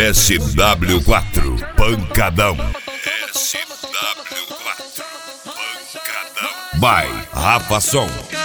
SW4 Pancadão. SW4 Pancadão. By Rafa Som.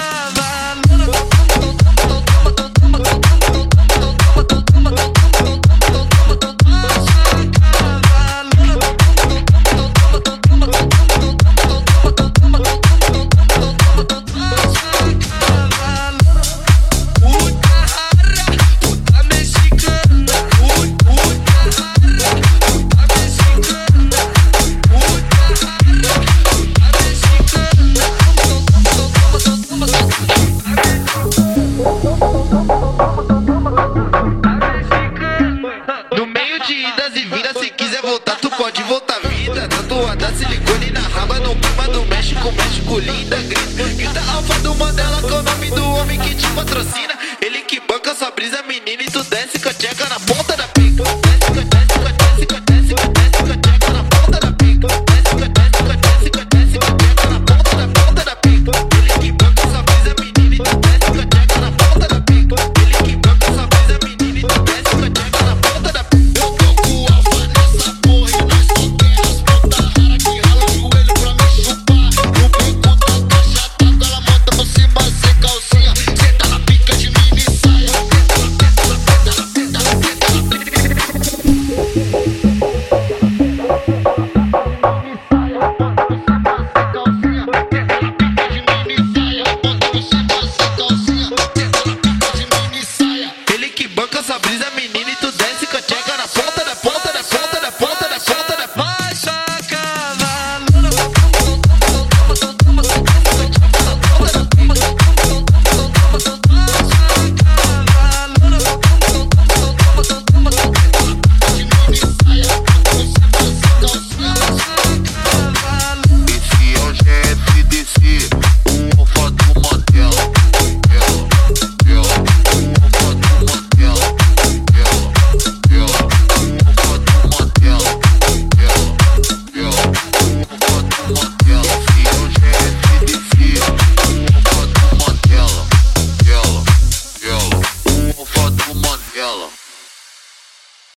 No meio de idas e vindas, se quiser voltar, tu pode voltar vida. Tatuada, silicone na raba, no clima do México, México linda. Grita alfa do Mandela, com o nome do homem que te patrocina. Ele que banca sua brisa, menina, e tu desce com a tcheca na ponta da pena.